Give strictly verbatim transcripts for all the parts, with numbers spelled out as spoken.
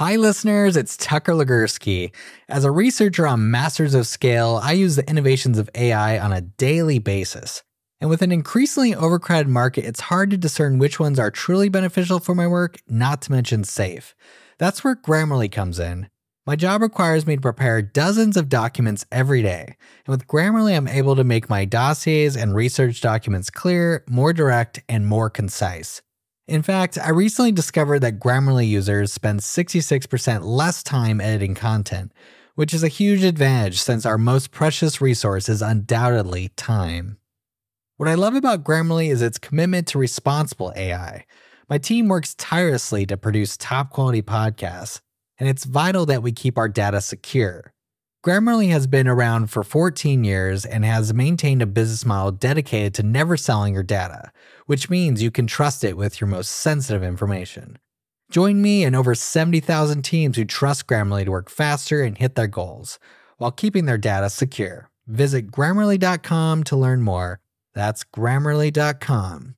Hi listeners, it's Tucker Legursky. As a researcher on Masters of Scale, I use the innovations of A I on a daily basis. And with an increasingly overcrowded market, it's hard to discern which ones are truly beneficial for my work, not to mention safe. That's where Grammarly comes in. My job requires me to prepare dozens of documents every day. And with Grammarly, I'm able to make my dossiers and research documents clear, more direct, and more concise. In fact, I recently discovered that Grammarly users spend sixty-six percent less time editing content, which is a huge advantage since our most precious resource is undoubtedly time. What I love about Grammarly is its commitment to responsible A I. My team works tirelessly to produce top-quality podcasts, and it's vital that we keep our data secure. Grammarly has been around for fourteen years and has maintained a business model dedicated to never selling your data, which means you can trust it with your most sensitive information. Join me and over seventy thousand teams who trust Grammarly to work faster and hit their goals, while keeping their data secure. Visit Grammarly dot com to learn more. That's Grammarly dot com.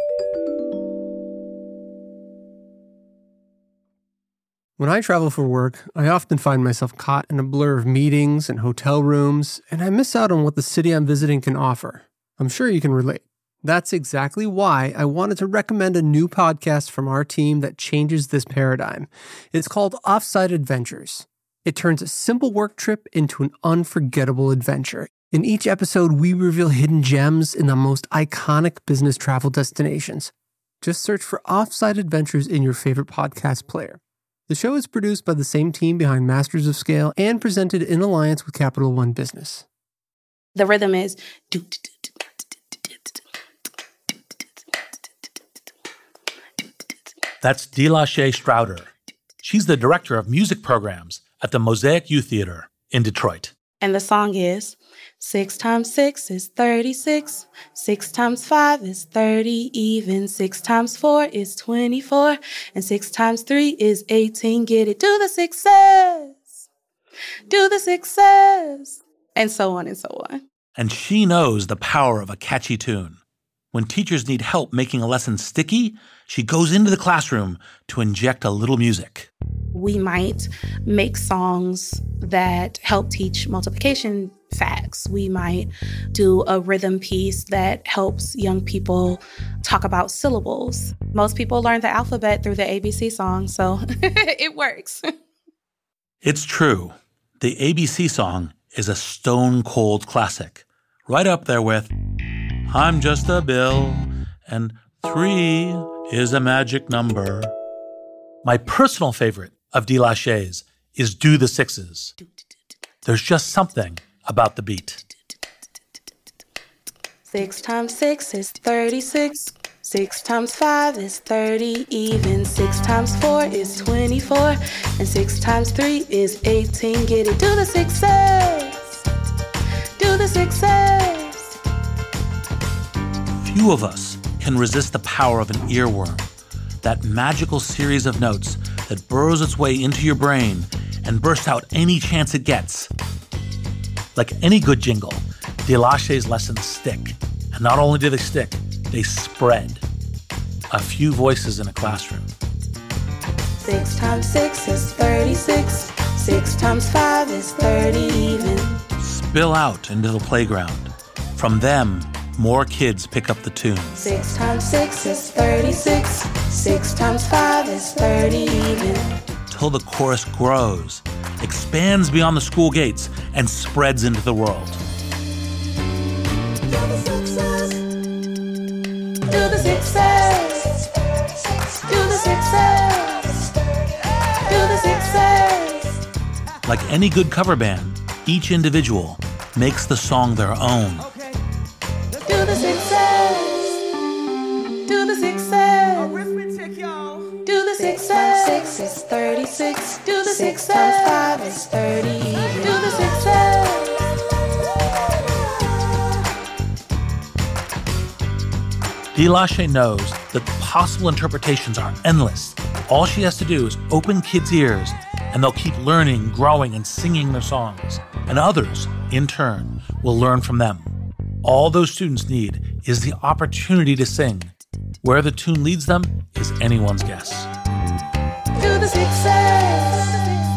When I travel for work, I often find myself caught in a blur of meetings and hotel rooms, and I miss out on what the city I'm visiting can offer. I'm sure you can relate. That's exactly why I wanted to recommend a new podcast from our team that changes this paradigm. It's called Offsite Adventures. It turns a simple work trip into an unforgettable adventure. In each episode, we reveal hidden gems in the most iconic business travel destinations. Just search for Offsite Adventures in your favorite podcast player. The show is produced by the same team behind Masters of Scale and presented in alliance with Capital One Business. The rhythm is... That's Delashay Strouder. She's the director of music programs at the Mosaic Youth Theater in Detroit. And the song is... Six times six is thirty-six. Six times five is thirty even. Six times four is twenty-four. And six times three is eighteen. Get it? Do the sixes. Do the sixes. And so on and so on. And she knows the power of a catchy tune. When teachers need help making a lesson sticky, she goes into the classroom to inject a little music. We might make songs that help teach multiplication facts. We might do a rhythm piece that helps young people talk about syllables. Most people learn the alphabet through the A B C song, so it works. It's true. The A B C song is a stone-cold classic, right up there with I'm just a bill, and three is a magic number. My personal favorite of Delashay's is Do the Sixes. There's just something about the beat. Six times six is thirty-six. Six times five is thirty even. Six times four is twenty-four. And six times three is eighteen. Get it? Do the sixes. Do the sixes. Few of us can resist the power of an earworm, that magical series of notes that burrows its way into your brain and bursts out any chance it gets. Like any good jingle, Delashay's lessons stick. And not only do they stick, they spread. A few voices in a classroom. Six times six is thirty-six. Six times five is thirty even. Spill out into the playground. From them, more kids pick up the tune. Six times six is thirty-six. Six times five is thirty even. Till the chorus grows, expands beyond the school gates, and spreads into the world. Do the sixes. Do the sixes. Do the sixes. Do the sixes. Like any good cover band, each individual makes the song their own. Do the sixes. Do the sixes. Arithmetic, y'all. Do the sixes. Six is thirty-six. Do the six times five is thirty even. Do the sixes. Delashay knows that the possible interpretations are endless. All she has to do is open kids' ears, and they'll keep learning, growing, and singing their songs. And others, in turn, will learn from them. All those students need is the opportunity to sing. Where the tune leads them is anyone's guess. Do the sixes.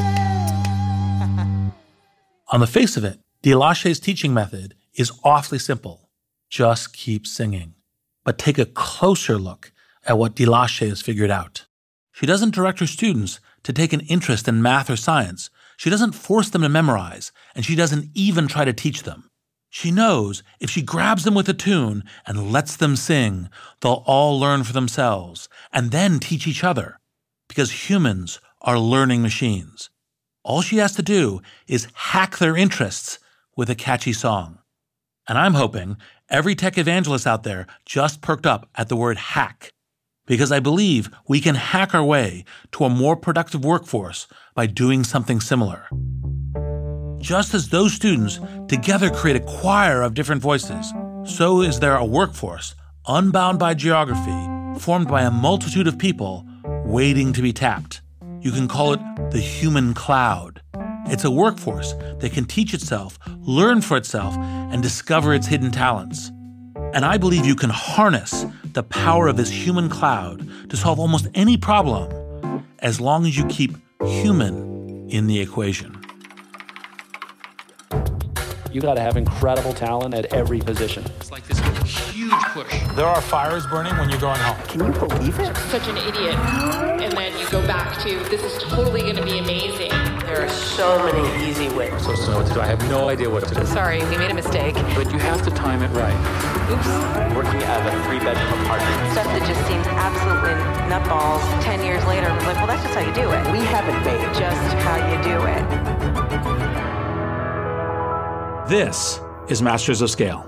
On the face of it, DeLachey's teaching method is awfully simple. Just keep singing. But take a closer look at what DeLachey has figured out. She doesn't direct her students to take an interest in math or science. She doesn't force them to memorize, and she doesn't even try to teach them. She knows if she grabs them with a tune and lets them sing, they'll all learn for themselves and then teach each other. Because humans are learning machines. All she has to do is hack their interests with a catchy song. And I'm hoping every tech evangelist out there just perked up at the word hack, because I believe we can hack our way to a more productive workforce by doing something similar. Just as those students together create a choir of different voices, so is there a workforce, unbound by geography, formed by a multitude of people waiting to be tapped. You can call it the human cloud. It's a workforce that can teach itself, learn for itself, and discover its hidden talents. And I believe you can harness the power of this human cloud to solve almost any problem, as long as you keep human in the equation. You got to have incredible talent at every position. It's like this huge push. There are fires burning when you're going home. Can you believe it? Such an idiot. And then you go back to, this is totally going to be amazing. There are so many easy ways. I'm supposed to know what to do. I have no idea what to do. Sorry, we made a mistake. But you have to time it right. Oops. Working at a three-bedroom apartment. Stuff that just seems absolutely nutballs. Ten years later, we're like, well, that's just how you do it. We haven't made Just how you do it. This is Masters of Scale.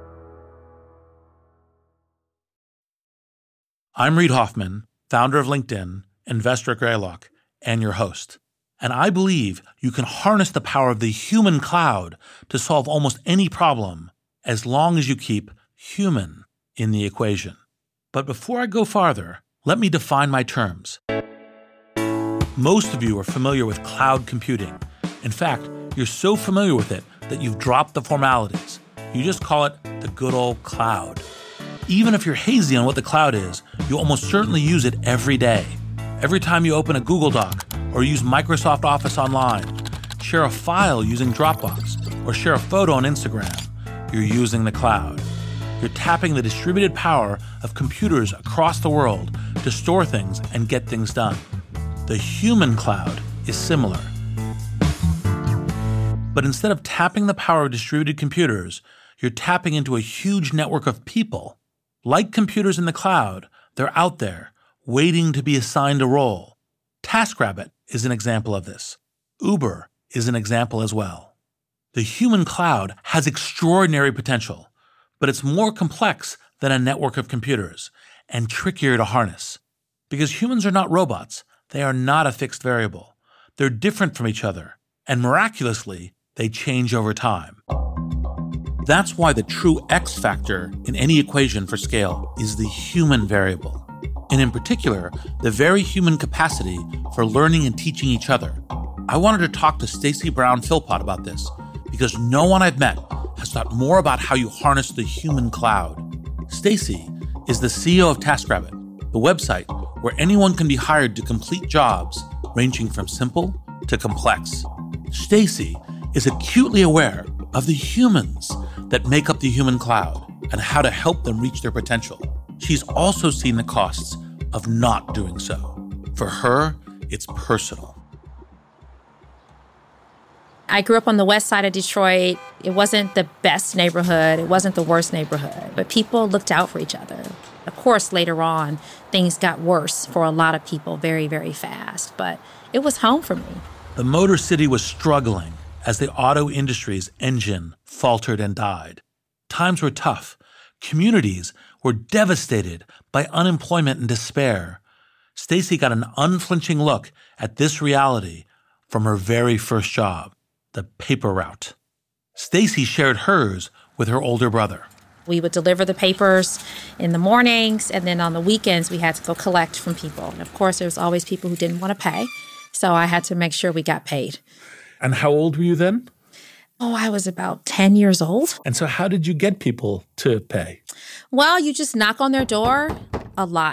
I'm Reid Hoffman, founder of LinkedIn, investor at Greylock, and your host. And I believe you can harness the power of the human cloud to solve almost any problem, as long as you keep human in the equation. But before I go farther, let me define my terms. Most of you are familiar with cloud computing. In fact, you're so familiar with it that you've dropped the formalities. You just call it the good old cloud. Even if you're hazy on what the cloud is, you almost certainly use it every day. Every time you open a Google Doc or use Microsoft Office online, share a file using Dropbox, or share a photo on Instagram, you're using the cloud. You're tapping the distributed power of computers across the world to store things and get things done. The human cloud is similar. But instead of tapping the power of distributed computers, you're tapping into a huge network of people. Like computers in the cloud, they're out there, waiting to be assigned a role. TaskRabbit is an example of this. Uber is an example as well. The human cloud has extraordinary potential, but it's more complex than a network of computers and trickier to harness. Because humans are not robots, they are not a fixed variable. They're different from each other, and miraculously, they change over time. That's why the true X factor in any equation for scale is the human variable, and in particular, the very human capacity for learning and teaching each other. I wanted to talk to Stacy Brown-Philpott about this, because no one I've met has thought more about how you harness the human cloud. Stacy is the C E O of TaskRabbit, the website where anyone can be hired to complete jobs ranging from simple to complex. Stacy is acutely aware of the humans that make up the human cloud and how to help them reach their potential. She's also seen the costs of not doing so. For her, it's personal. I grew up on the west side of Detroit. It wasn't the best neighborhood. It wasn't the worst neighborhood, but people looked out for each other. Of course, later on, things got worse for a lot of people very, very fast, but it was home for me. The Motor City was struggling as the auto industry's engine faltered and died. Times were tough. Communities were devastated by unemployment and despair. Stacy got an unflinching look at this reality from her very first job, the paper route. Stacy shared hers with her older brother. We would deliver the papers in the mornings, and then on the weekends, we had to go collect from people. And of course, there was always people who didn't want to pay, so I had to make sure we got paid. And how old were you then? Oh, I was about ten years old. And so how did you get people to pay? Well, you just knock on their door a lot.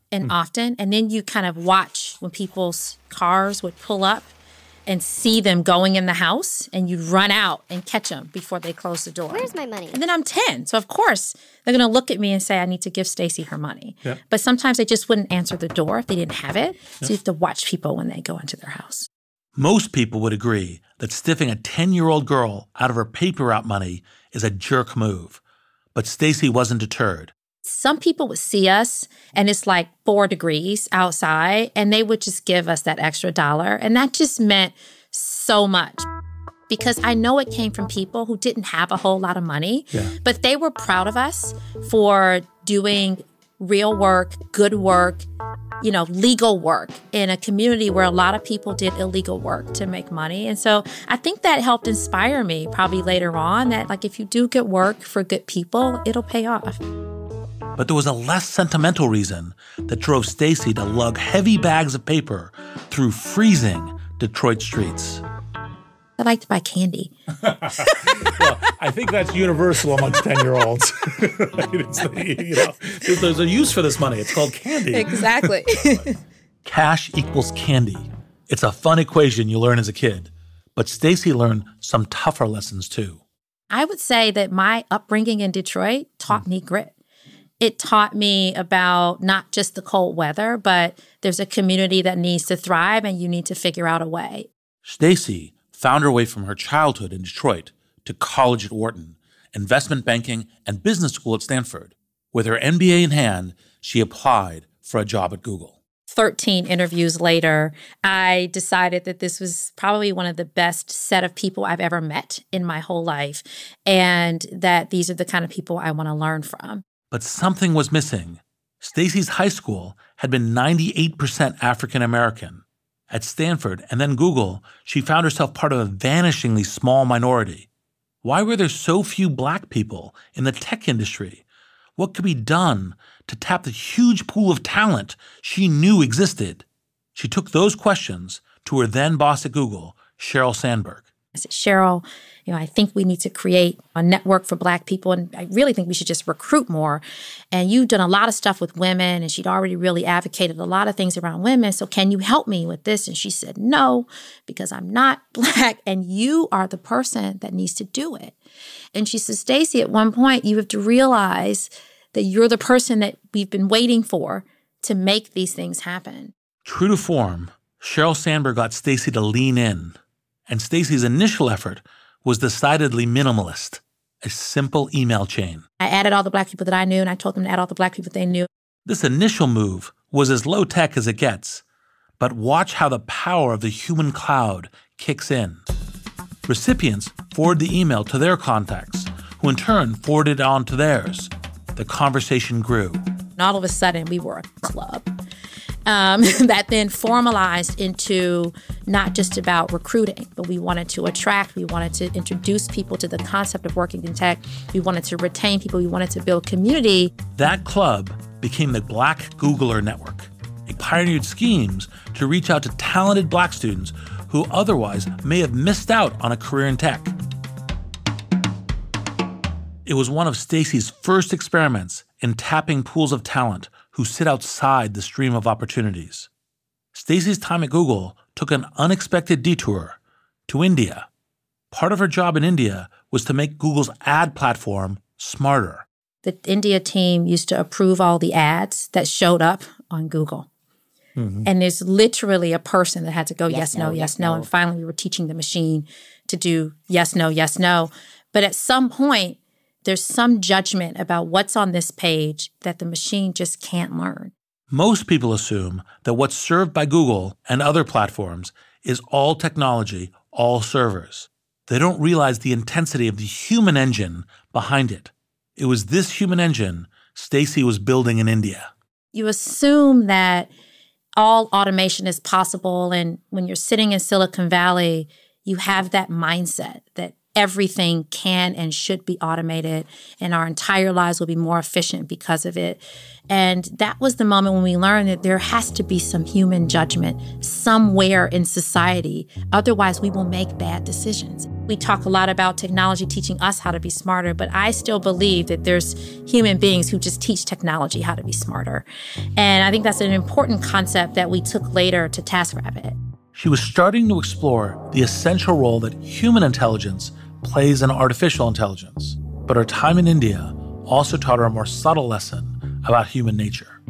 and mm. often. And then you kind of watch when people's cars would pull up and see them going in the house, and you'd run out and catch them before they close the door. Where's my money? And then I'm ten. So, of course, they're going to look at me and say, I need to give Stacey her money. Yep. But sometimes they just wouldn't answer the door if they didn't have it. Yep. So you have to watch people when they go into their house. Most people would agree that stiffing a ten-year-old girl out of her paper route money is a jerk move. But Stacey wasn't deterred. Some people would see us and it's like four degrees outside and they would just give us that extra dollar. And that just meant so much because I know it came from people who didn't have a whole lot of money, yeah. but they were proud of us for doing real work, good work, you know, legal work in a community where a lot of people did illegal work to make money. And so I think that helped inspire me probably later on that like if you do good work for good people, it'll pay off. But there was a less sentimental reason that drove Stacey to lug heavy bags of paper through freezing Detroit streets. I like to buy candy. Well, I think that's universal amongst ten-year-olds. It's the, you know, there's, there's a use for this money. It's called candy. Exactly. Cash equals candy. It's a fun equation you learn as a kid. But Stacey learned some tougher lessons, too. I would say that my upbringing in Detroit taught me grit. It taught me about not just the cold weather, but there's a community that needs to thrive and you need to figure out a way. Stacey found her way from her childhood in Detroit to college at Wharton, investment banking, and business school at Stanford. With her M B A in hand, she applied for a job at Google. thirteen interviews later, I decided that this was probably one of the best set of people I've ever met in my whole life, and that these are the kind of people I want to learn from. But something was missing. Stacey's high school had been ninety-eight percent African American. At Stanford and then Google, she found herself part of a vanishingly small minority. Why were there so few black people in the tech industry? What could be done to tap the huge pool of talent she knew existed? She took those questions to her then boss at Google, Sheryl Sandberg. I said, Sheryl, you know, I think we need to create a network for Black people, and I really think we should just recruit more. And you've done a lot of stuff with women, and she'd already really advocated a lot of things around women. So can you help me with this? And she said, no, because I'm not Black, and you are the person that needs to do it. And she said, Stacey, at one point, you have to realize that you're the person that we've been waiting for to make these things happen. True to form, Sheryl Sandberg got Stacey to lean in. And Stacey's initial effort was decidedly minimalist, a simple email chain. I added all the Black people that I knew, and I told them to add all the Black people they knew. This initial move was as low-tech as it gets. But watch how the power of the human cloud kicks in. Recipients forward the email to their contacts, who in turn forwarded it on to theirs. The conversation grew. And all of a sudden, we were a club. Um, that then formalized into not just about recruiting, but we wanted to attract, we wanted to introduce people to the concept of working in tech, we wanted to retain people, we wanted to build community. That club became the Black Googler Network. It pioneered schemes to reach out to talented Black students who otherwise may have missed out on a career in tech. It was one of Stacey's first experiments in tapping pools of talent who sit outside the stream of opportunities. Stacey's time at Google took an unexpected detour to India. Part of her job in India was to make Google's ad platform smarter. The India team used to approve all the ads that showed up on Google. Mm-hmm. And there's literally a person that had to go yes, yes no, no, yes, no. no. And finally we were teaching the machine to do yes, no, yes, no. But at some point, there's some judgment about what's on this page that the machine just can't learn. Most people assume that what's served by Google and other platforms is all technology, all servers. They don't realize the intensity of the human engine behind it. It was this human engine Stacey was building in India. You assume that all automation is possible, and when you're sitting in Silicon Valley, you have that mindset that everything can and should be automated, and our entire lives will be more efficient because of it. And that was the moment when we learned that there has to be some human judgment somewhere in society. Otherwise, we will make bad decisions. We talk a lot about technology teaching us how to be smarter, but I still believe that there's human beings who just teach technology how to be smarter. And I think that's an important concept that we took later to TaskRabbit. She was starting to explore the essential role that human intelligence plays in artificial intelligence. But her time in India also taught her a more subtle lesson about human nature.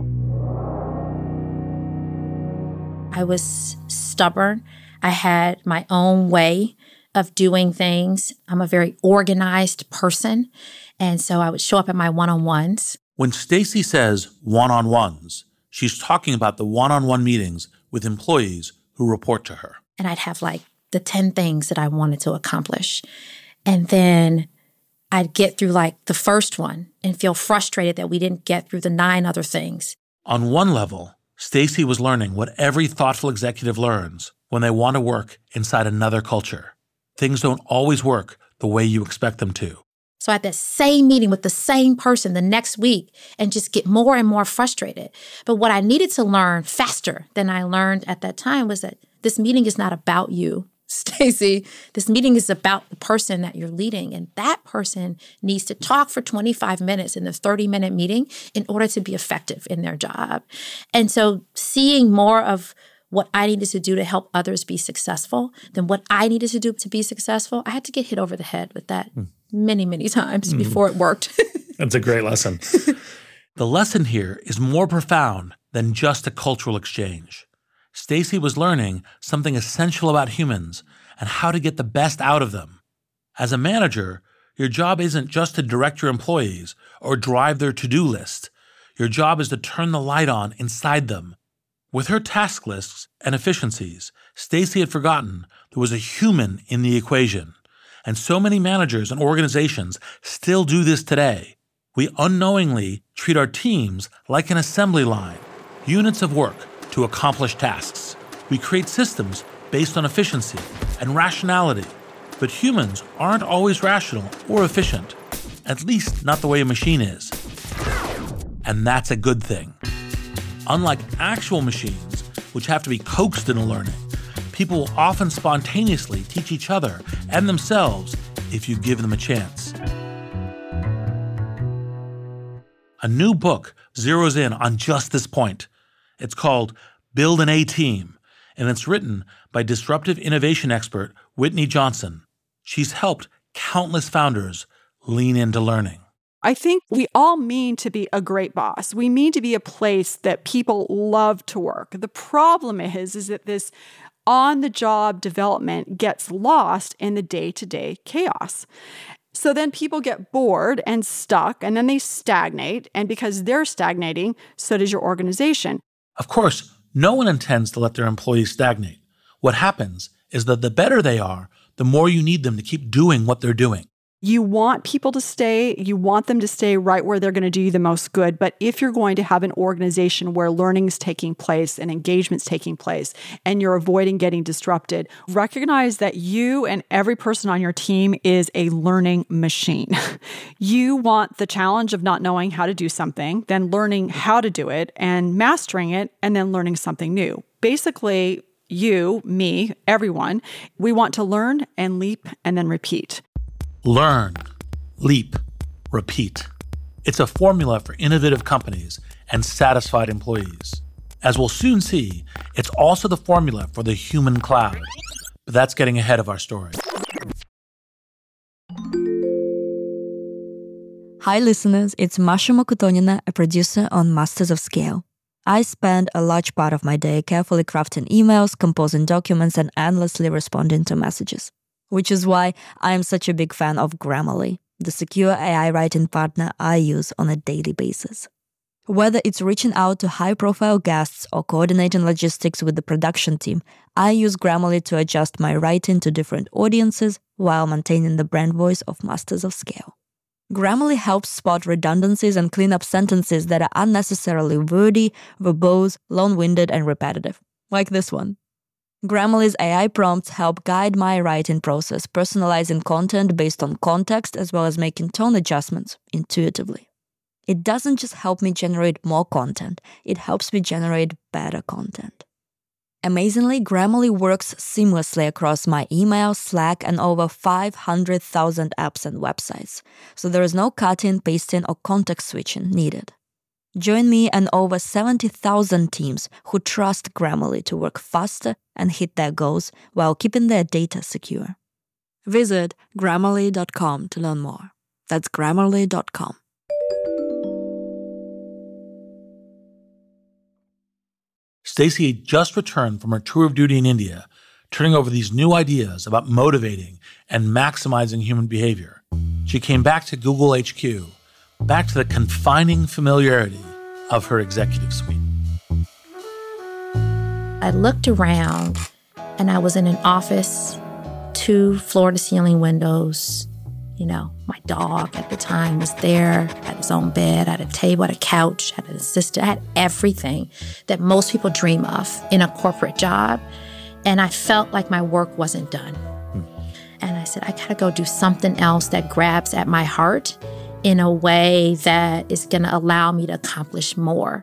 I was stubborn. I had my own way of doing things. I'm a very organized person. And so I would show up at my one-on-ones. When Stacey says one-on-ones, she's talking about the one-on-one meetings with employees who report to her. And I'd have like the ten things that I wanted to accomplish. And then I'd get through like the first one and feel frustrated that we didn't get through the nine other things. On one level, Stacey was learning what every thoughtful executive learns when they want to work inside another culture. Things don't always work the way you expect them to. So I had that same meeting with the same person the next week and just get more and more frustrated. But what I needed to learn faster than I learned at that time was that this meeting is not about you, Stacey. This meeting is about the person that you're leading. And that person needs to talk for twenty-five minutes in the thirty-minute meeting in order to be effective in their job. And so seeing more of what I needed to do to help others be successful than what I needed to do to be successful, I had to get hit over the head with that mm. many, many times mm. before it worked. That's a great lesson. The lesson here is more profound than just a cultural exchange. Stacey was learning something essential about humans and how to get the best out of them. As a manager, your job isn't just to direct your employees or drive their to-do list. Your job is to turn the light on inside them. With her task lists and efficiencies, Stacey had forgotten there was a human in the equation. And so many managers and organizations still do this today. We unknowingly treat our teams like an assembly line, units of work to accomplish tasks. We create systems based on efficiency and rationality, but humans aren't always rational or efficient, at least not the way a machine is. And that's a good thing. Unlike actual machines, which have to be coaxed into learning, people will often spontaneously teach each other and themselves if you give them a chance. A new book zeroes in on just this point. It's called Build an A-Team, and it's written by disruptive innovation expert Whitney Johnson. She's helped countless founders lean into learning. I think we all mean to be a great boss. We mean to be a place that people love to work. The problem is, is that this on-the-job development gets lost in the day-to-day chaos. So then people get bored and stuck, and then they stagnate. And because they're stagnating, so does your organization. Of course, no one intends to let their employees stagnate. What happens is that the better they are, the more you need them to keep doing what they're doing. You want people to stay, you want them to stay right where they're going to do you the most good. But if you're going to have an organization where learning's taking place and engagement's taking place, and you're avoiding getting disrupted, recognize that you and every person on your team is a learning machine. You want the challenge of not knowing how to do something, then learning how to do it and mastering it, and then learning something new. Basically, you, me, everyone, we want to learn and leap and then repeat. Learn, leap, repeat. It's a formula for innovative companies and satisfied employees. As we'll soon see, it's also the formula for the human cloud. But that's getting ahead of our story. Hi, listeners. It's Masha Mokutonina, a producer on Masters of Scale. I spend a large part of my day carefully crafting emails, composing documents, and endlessly responding to messages. Which is why I am such a big fan of Grammarly, the secure A I writing partner I use on a daily basis. Whether it's reaching out to high-profile guests or coordinating logistics with the production team, I use Grammarly to adjust my writing to different audiences while maintaining the brand voice of Masters of Scale. Grammarly helps spot redundancies and clean up sentences that are unnecessarily wordy, verbose, long-winded, and repetitive, like this one. Grammarly's A I prompts help guide my writing process, personalizing content based on context as well as making tone adjustments intuitively. It doesn't just help me generate more content, it helps me generate better content. Amazingly, Grammarly works seamlessly across my email, Slack, and over five hundred thousand apps and websites, so there is no cutting, pasting, or context switching needed. Join me and over seventy thousand teams who trust Grammarly to work faster and hit their goals while keeping their data secure. Visit Grammarly dot com to learn more. That's Grammarly dot com. Stacey had just returned from her tour of duty in India, turning over these new ideas about motivating and maximizing human behavior. She came back to Google H Q, back to the confining familiarity of her executive suite. I looked around and I was in an office, two floor-to-ceiling windows. You know, my dog at the time was there, had his own bed, had a table, had a couch, had an assistant, had everything that most people dream of in a corporate job. And I felt like my work wasn't done. Hmm. And I said, I gotta go do something else that grabs at my heart in a way that is gonna allow me to accomplish more.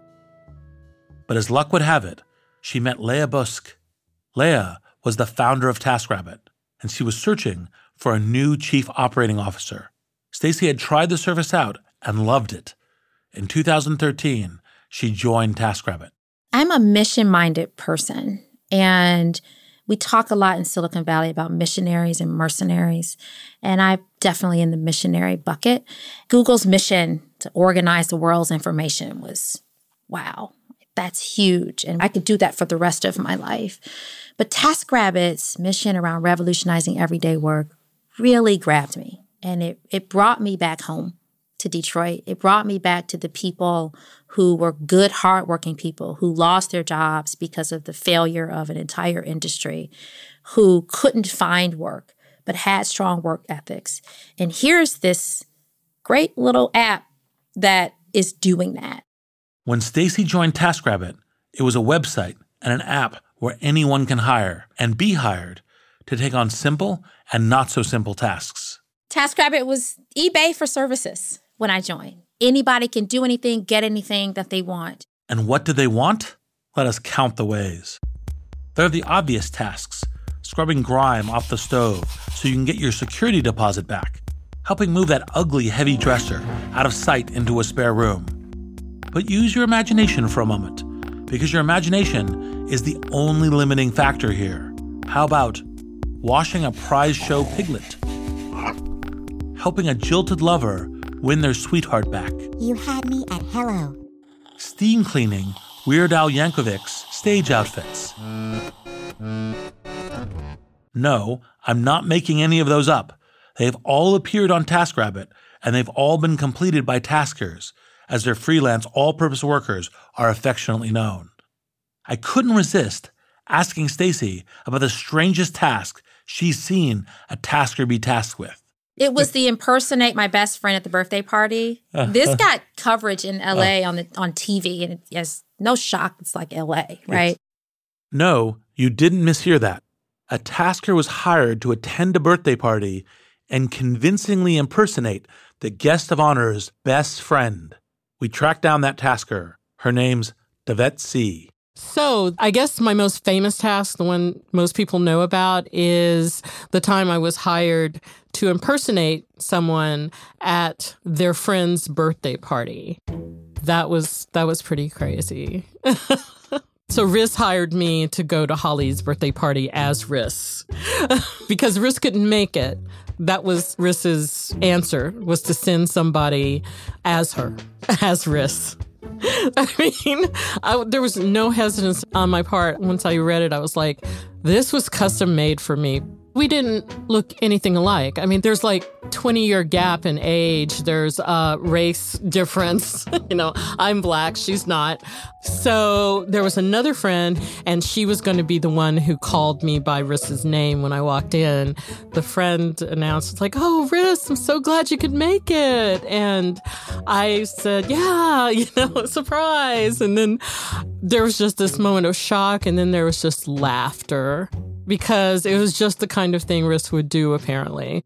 But as luck would have it, she met Leah Busk. Leah was the founder of TaskRabbit, and she was searching for a new chief operating officer. Stacey had tried the service out and loved it. In two thousand thirteen, she joined TaskRabbit. I'm a mission-minded person, and we talk a lot in Silicon Valley about missionaries and mercenaries, and I'm definitely in the missionary bucket. Google's mission to organize the world's information was, wow, that's huge, and I could do that for the rest of my life. But TaskRabbit's mission around revolutionizing everyday work really grabbed me, and it, it brought me back home to Detroit. It brought me back to the people who were good, hardworking people who lost their jobs because of the failure of an entire industry, who couldn't find work but had strong work ethics. And here's this great little app that is doing that. When Stacey joined TaskRabbit, it was a website and an app where anyone can hire and be hired to take on simple and not so simple tasks. TaskRabbit was eBay for services when I joined. Anybody can do anything, get anything that they want. And what do they want? Let us count the ways. There are the obvious tasks, scrubbing grime off the stove so you can get your security deposit back, helping move that ugly, heavy dresser out of sight into a spare room. But use your imagination for a moment, because your imagination is the only limiting factor here. How about washing a prize show piglet? Helping a jilted lover win their sweetheart back? You had me at hello. Steam cleaning Weird Al Yankovic's stage outfits? No, I'm not making any of those up. They've all appeared on TaskRabbit, and they've all been completed by taskers, as their freelance all-purpose workers are affectionately known. I couldn't resist asking Stacey about the strangest task she's seen a tasker be tasked with. It was the impersonate my best friend at the birthday party. This got coverage in L A on the on T V, and it's no shock, it's like L A, right? Yes. No, you didn't mishear that. A tasker was hired to attend a birthday party and convincingly impersonate the guest of honor's best friend. We tracked down that tasker. Her name's Devet C. So I guess my most famous task, the one most people know about, is the time I was hired to impersonate someone at their friend's birthday party. That was that was pretty crazy. So Riz hired me to go to Holly's birthday party as Riz because Riz couldn't make it. That was Riz's answer, was to send somebody as her, as Riz. I mean, I, there was no hesitance on my part. Once I read it, I was like, this was custom made for me. We didn't look anything alike. I mean, there's like twenty-year gap in age. There's a race difference. You know, I'm black, she's not. So there was another friend, and she was going to be the one who called me by Riss's name when I walked in. The friend announced, like, oh, Riss, I'm so glad you could make it. And I said, yeah, you know, surprise. And then there was just this moment of shock, and then there was just laughter. Because it was just the kind of thing Riss would do, apparently.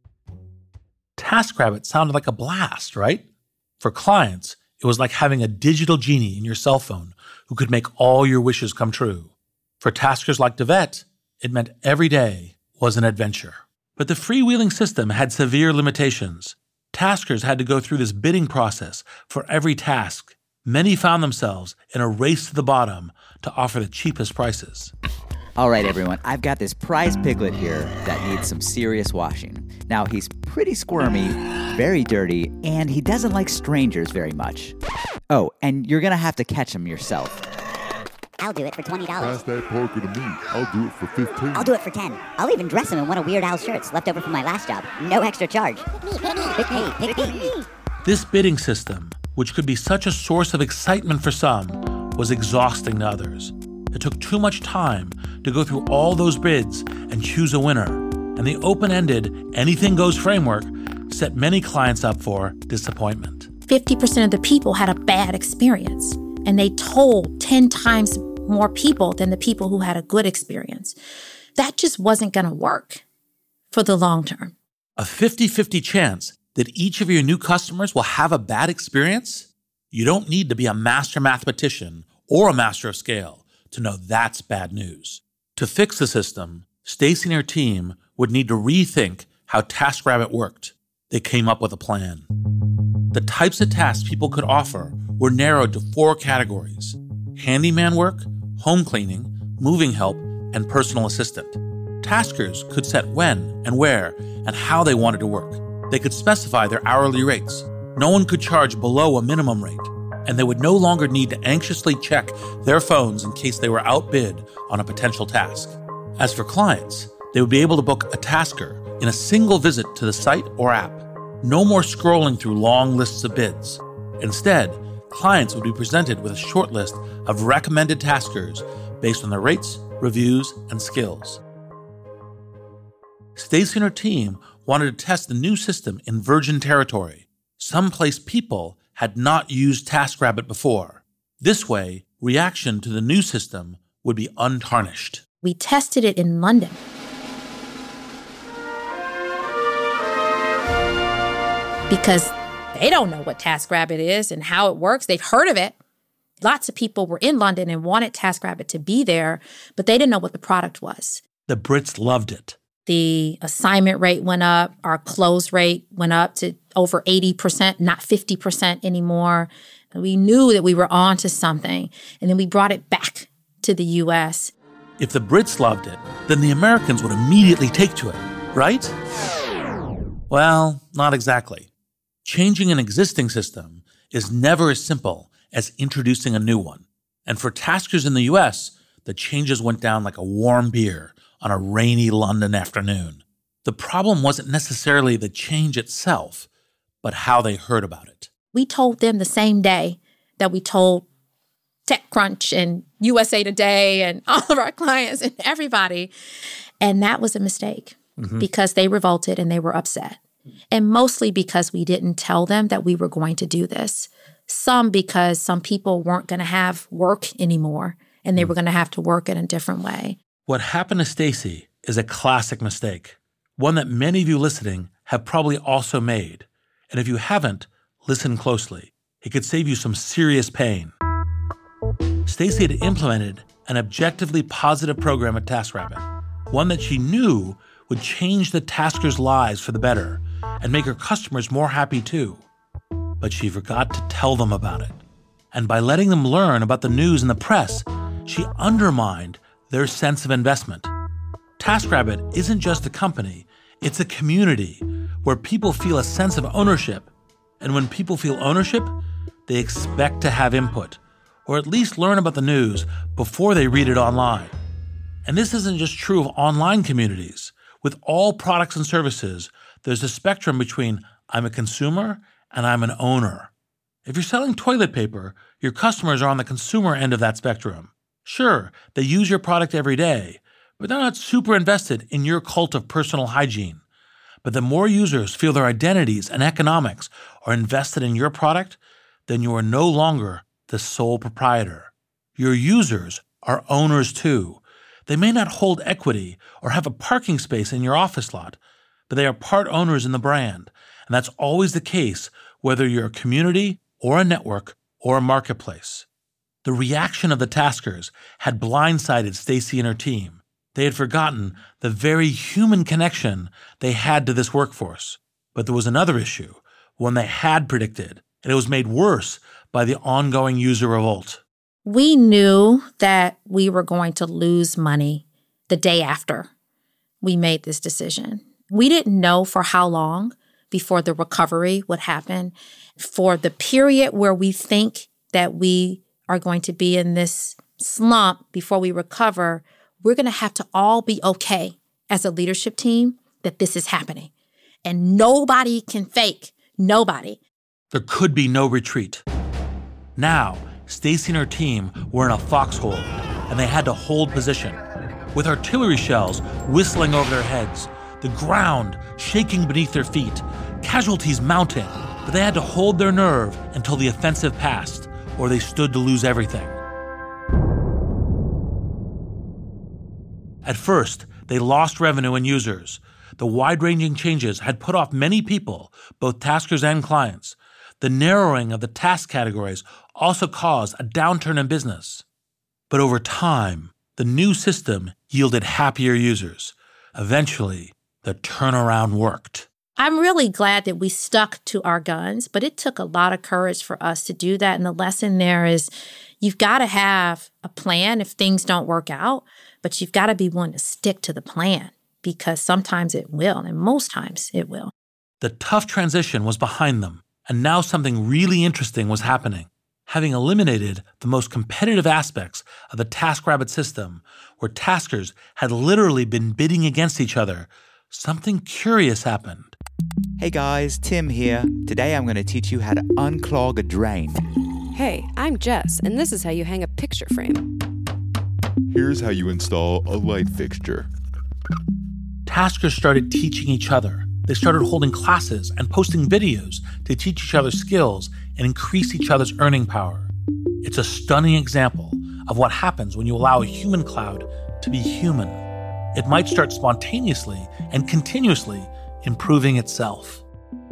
TaskRabbit sounded like a blast, right? For clients, it was like having a digital genie in your cell phone who could make all your wishes come true. For taskers like Devette, it meant every day was an adventure. But the freewheeling system had severe limitations. Taskers had to go through this bidding process for every task. Many found themselves in a race to the bottom to offer the cheapest prices. All right, everyone, I've got this prize piglet here that needs some serious washing. Now, he's pretty squirmy, very dirty, and he doesn't like strangers very much. Oh, and you're going to have to catch him yourself. I'll do it for twenty dollars. Pass that poker to me. I'll do it for fifteen. I'll do it for ten. I'll even dress him in one of Weird Al's shirts left over from my last job. No extra charge. Pick me, pick me, pick me, pick me. This bidding system, which could be such a source of excitement for some, was exhausting to others. It took too much time to go through all those bids and choose a winner, and the open-ended, anything-goes framework set many clients up for disappointment. fifty percent of the people had a bad experience, and they told ten times more people than the people who had a good experience. That just wasn't going to work for the long term. A fifty-fifty chance that each of your new customers will have a bad experience? You don't need to be a master mathematician or a master of scale to know that's bad news. To fix the system, Stacy and her team would need to rethink how TaskRabbit worked. They came up with a plan. The types of tasks people could offer were narrowed to four categories: handyman work, home cleaning, moving help, and personal assistant. Taskers could set when and where and how they wanted to work. They could specify their hourly rates. No one could charge below a minimum rate, and they would no longer need to anxiously check their phones in case they were outbid on a potential task. As for clients, they would be able to book a tasker in a single visit to the site or app. No more scrolling through long lists of bids. Instead, clients would be presented with a short list of recommended taskers based on their rates, reviews, and skills. Stacy and her team wanted to test the new system in virgin territory, someplace people had not used TaskRabbit before. This way, reaction to the new system would be untarnished. We tested it in London. Because they don't know what TaskRabbit is and how it works. They've heard of it. Lots of people were in London and wanted TaskRabbit to be there, but they didn't know what the product was. The Brits loved it. The assignment rate went up. Our close rate went up to over eighty percent, not fifty percent anymore. And we knew that we were on to something. And then we brought it back to the U S. If the Brits loved it, then the Americans would immediately take to it, right? Well, not exactly. Changing an existing system is never as simple as introducing a new one. And for taskers in the U S, the changes went down like a warm beer on a rainy London afternoon. The problem wasn't necessarily the change itself, but how they heard about it. We told them the same day that we told TechCrunch and U S A Today and all of our clients and everybody. And that was a mistake mm-hmm. because they revolted and they were upset. And mostly because we didn't tell them that we were going to do this. Some because some people weren't going to have work anymore and they mm. were going to have to work in a different way. What happened to Stacy is a classic mistake, one that many of you listening have probably also made. And if you haven't, listen closely. It could save you some serious pain. Stacy had implemented an objectively positive program at TaskRabbit, one that she knew would change the taskers' lives for the better and make her customers more happy too. But she forgot to tell them about it. And by letting them learn about the news in the press, she undermined their sense of investment. TaskRabbit isn't just a company, it's a community where people feel a sense of ownership. And when people feel ownership, they expect to have input, or at least learn about the news before they read it online. And this isn't just true of online communities, With all products and services, there's a spectrum between I'm a consumer and I'm an owner. If you're selling toilet paper, your customers are on the consumer end of that spectrum. Sure, they use your product every day, but they're not super invested in your cult of personal hygiene. But the more users feel their identities and economics are invested in your product, then you are no longer the sole proprietor. Your users are owners too. They may not hold equity or have a parking space in your office lot, but they are part owners in the brand, and that's always the case whether you're a community or a network or a marketplace. The reaction of the Taskers had blindsided Stacy and her team. They had forgotten the very human connection they had to this workforce. But there was another issue, one they had predicted, and it was made worse by the ongoing user revolt. We knew that we were going to lose money the day after we made this decision. We didn't know for how long before the recovery would happen. For the period where we think that we are going to be in this slump before we recover, we're going to have to all be okay as a leadership team that this is happening. And nobody can fake. Nobody. There could be no retreat. Now, Stacy and her team were in a foxhole, and they had to hold position. With artillery shells whistling over their heads, the ground shaking beneath their feet, casualties mounting, but they had to hold their nerve until the offensive passed, or they stood to lose everything. At first, they lost revenue and users. The wide-ranging changes had put off many people, both taskers and clients. The narrowing of the task categories also caused a downturn in business. But over time, the new system yielded happier users. Eventually, the turnaround worked. I'm really glad that we stuck to our guns, but it took a lot of courage for us to do that. And the lesson there is you've got to have a plan if things don't work out, but you've got to be willing to stick to the plan because sometimes it will, and most times it will. The tough transition was behind them, and now something really interesting was happening. Having eliminated the most competitive aspects of the TaskRabbit system, where taskers had literally been bidding against each other, something curious happened. Hey guys, Tim here. Today I'm going to teach you how to unclog a drain. Hey, I'm Jess, and this is how you hang a picture frame. Here's how you install a light fixture. Taskers started teaching each other. They started holding classes and posting videos to teach each other skills and increase each other's earning power. It's a stunning example of what happens when you allow a human cloud to be human. It might start spontaneously and continuously improving itself.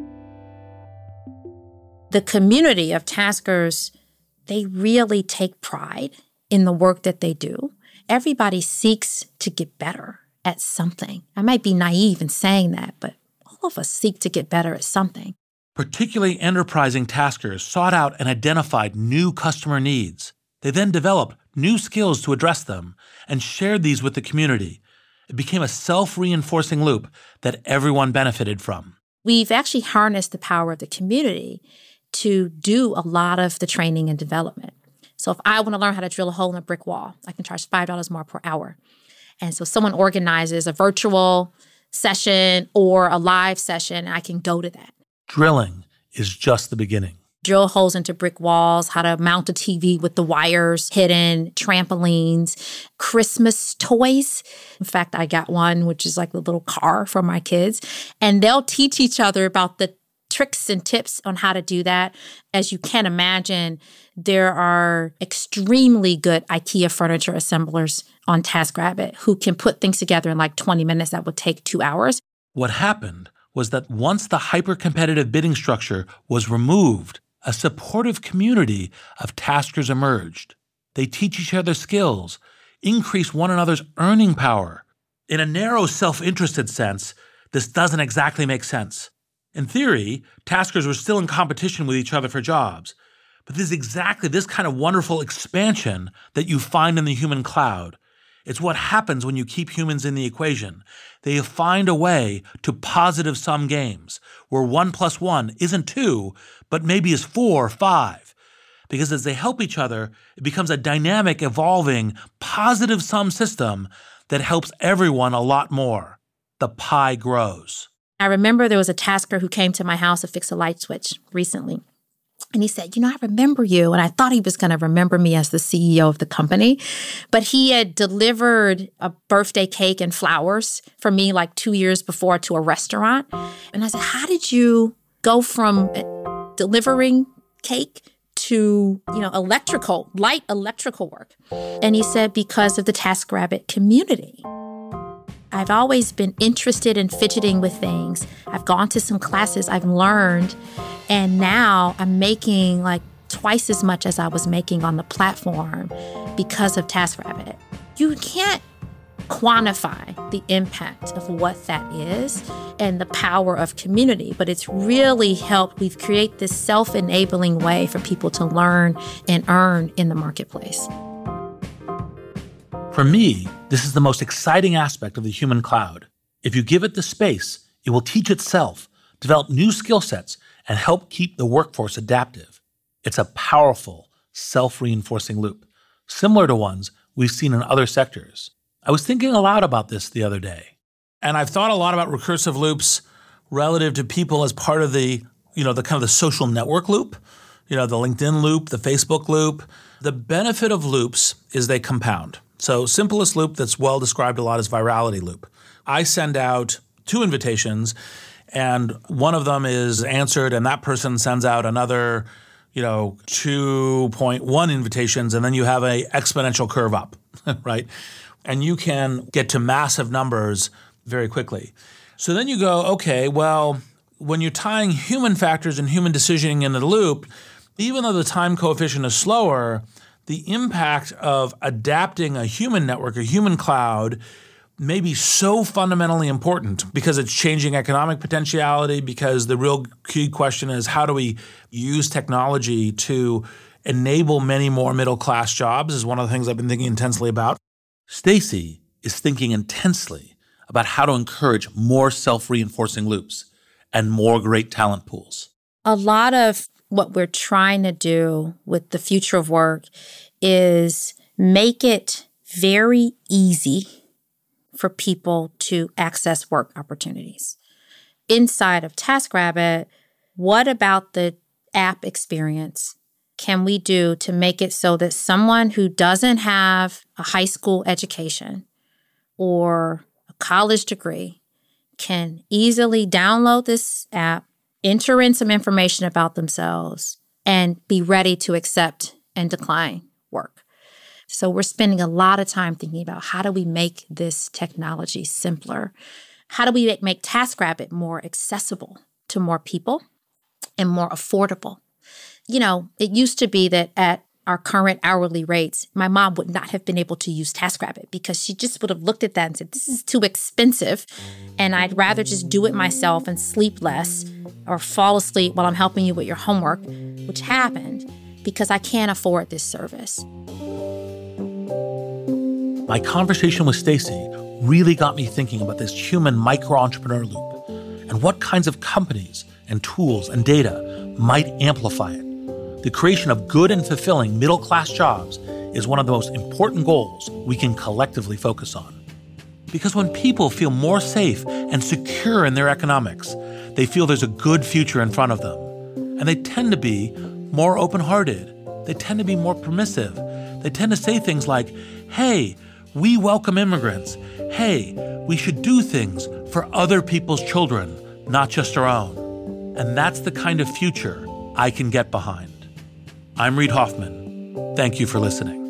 The community of taskers, they really take pride in the work that they do. Everybody seeks to get better at something. I might be naive in saying that, but all of us seek to get better at something. Particularly enterprising taskers sought out and identified new customer needs. They then developed new skills to address them and shared these with the community. It became a self-reinforcing loop that everyone benefited from. We've actually harnessed the power of the community to do a lot of the training and development. So if I want to learn how to drill a hole in a brick wall, I can charge five dollars more per hour. And so someone organizes a virtual session or a live session, I can go to that. Drilling is just the beginning. Drill holes into brick walls, how to mount a T V with the wires hidden, trampolines, Christmas toys. In fact, I got one, which is like the little car for my kids. And they'll teach each other about the tricks and tips on how to do that. As you can imagine, there are extremely good IKEA furniture assemblers on TaskRabbit who can put things together in like twenty minutes that would take two hours. What happened was that once the hyper-competitive bidding structure was removed, a supportive community of taskers emerged. They teach each other skills, increase one another's earning power. In a narrow self-interested sense, this doesn't exactly make sense. In theory, taskers were still in competition with each other for jobs. But this is exactly this kind of wonderful expansion that you find in the human cloud. It's what happens when you keep humans in the equation. They find a way to positive-sum games, where one plus one isn't two, but maybe is four or five. Because as they help each other, it becomes a dynamic, evolving, positive-sum system that helps everyone a lot more. the pie grows. I remember there was a tasker who came to my house to fix a light switch recently. And he said, you know, I remember you. And I thought he was going to remember me as the C E O of the company. But he had delivered a birthday cake and flowers for me like two years before to a restaurant. And I said, how did you go from delivering cake to, you know, electrical, light electrical work? And he said, because of the TaskRabbit community. I've always been interested in fidgeting with things. I've gone to some classes, I've learned, and now I'm making like twice as much as I was making on the platform because of TaskRabbit. You can't quantify the impact of what that is and the power of community, but it's really helped. We've created this self-enabling way for people to learn and earn in the marketplace. For me, this is the most exciting aspect of the human cloud. If you give it the space, it will teach itself, develop new skill sets, and help keep the workforce adaptive. It's a powerful, self-reinforcing loop, similar to ones we've seen in other sectors. I was thinking a lot about this the other day. And I've thought a lot about recursive loops relative to people as part of the, you know, the kind of the social network loop, you know, the LinkedIn loop, the Facebook loop. The benefit of loops is they compound. So simplest loop that's well described a lot is virality loop. I send out two invitations, and one of them is answered, and that person sends out another, you know, two point one invitations, and then you have an exponential curve up, right? And you can get to massive numbers very quickly. So then you go, okay, well, when you're tying human factors and human decisioning into the loop, even though the time coefficient is slower, the impact of adapting a human network, a human cloud, may be so fundamentally important because it's changing economic potentiality, because the real key question is how do we use technology to enable many more middle-class jobs is one of the things I've been thinking intensely about. Stacy is thinking intensely about how to encourage more self-reinforcing loops and more great talent pools. A lot of what we're trying to do with the future of work is make it very easy for people to access work opportunities. Inside of TaskRabbit, what about the app experience can we do to make it so that someone who doesn't have a high school education or a college degree can easily download this app, enter in some information about themselves, and be ready to accept and decline work? So we're spending a lot of time thinking about how do we make this technology simpler? How do we make, make TaskRabbit more accessible to more people and more affordable? You know, it used to be that at our current hourly rates, my mom would not have been able to use TaskRabbit because she just would have looked at that and said, this is too expensive, and I'd rather just do it myself and sleep less or fall asleep while I'm helping you with your homework, which happened because I can't afford this service. My conversation with Stacy really got me thinking about this human micro-entrepreneur loop and what kinds of companies and tools and data might amplify it. The creation of good and fulfilling middle-class jobs is one of the most important goals we can collectively focus on. Because when people feel more safe and secure in their economics, they feel there's a good future in front of them. And they tend to be more open-hearted. They tend to be more permissive. They tend to say things like, hey, we welcome immigrants. Hey, we should do things for other people's children, not just our own. And that's the kind of future I can get behind. I'm Reid Hoffman. Thank you for listening.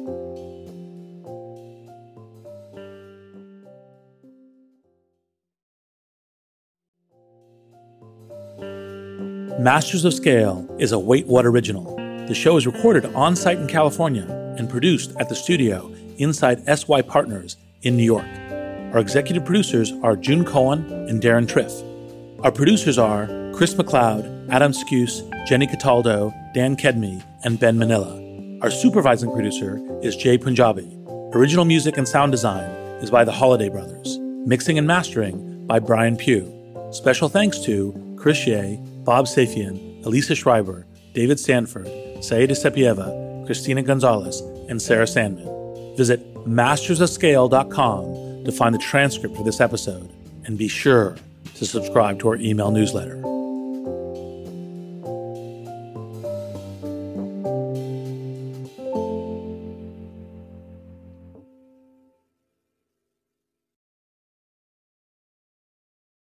Masters of Scale is a Wait What original. The show is recorded on-site in California and produced at the studio inside S Y Partners in New York. Our executive producers are June Cohen and Darren Triff. Our producers are Chris McLeod, Adam Skuse, Jenny Cataldo, Dan Kedmi, and Ben Manila. Our supervising producer is Jay Punjabi. Original music and sound design is by the Holiday Brothers. Mixing and mastering by Brian Pugh. Special thanks to Chris Shea, Bob Safian, Elisa Schreiber, David Stanford, Saida Sepieva, Christina Gonzalez, and Sarah Sandman. Visit masters of scale dot com to find the transcript for this episode And be sure to subscribe to our email newsletter.